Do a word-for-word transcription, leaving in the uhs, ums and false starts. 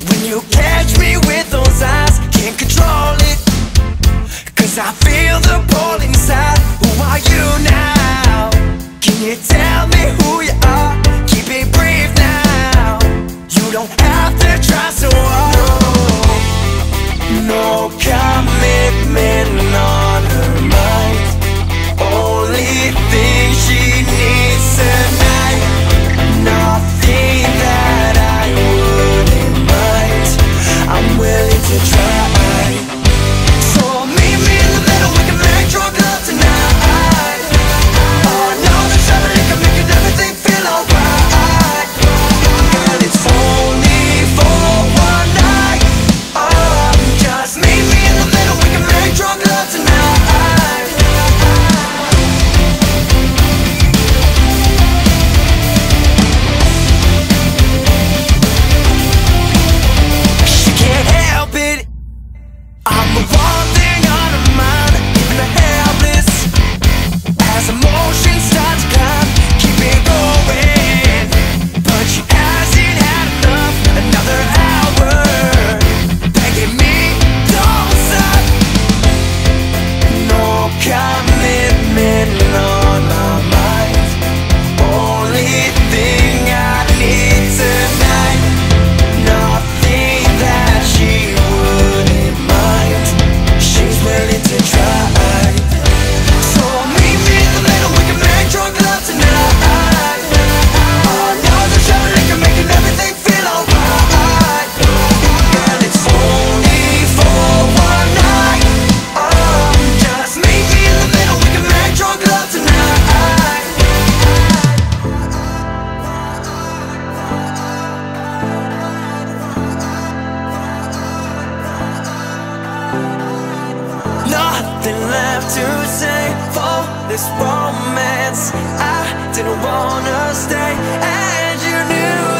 When you catch me with those eyes, can't control it, 'cause I feel the pull inside. Who are you now? Can you tell me who you are? Keep it brief now. You don't have to try so hard. No commitment on her mind. Only thing she needs tonight. Nothing that I wouldn't mind. I'm willing to try. So meet me in the middle, we can make drunk love tonight. Oh no, the trouble it can make it everything feel alright. Girl, it's only for one night. Oh, just meet me in the middle, we can make drunk love tonight. She can't help it, I'm the one thing on her mind, even the helpless. As emotions start to climb, keep it going, but she hasn't had enough. Another hour, begging me, don't stop. No commitment on my mind. Only thing I need tonight. Nothing that she wouldn't mind. She's willing to try. So meet me in the middle, we can make drunk love tonight. Oh no, the trouble it can make it everything feel alright. Girl, it's only for one night. Oh, just meet me in the middle, we can make drunk love tonight. Nothing left to say for this romance. I didn't wanna stay, and you knew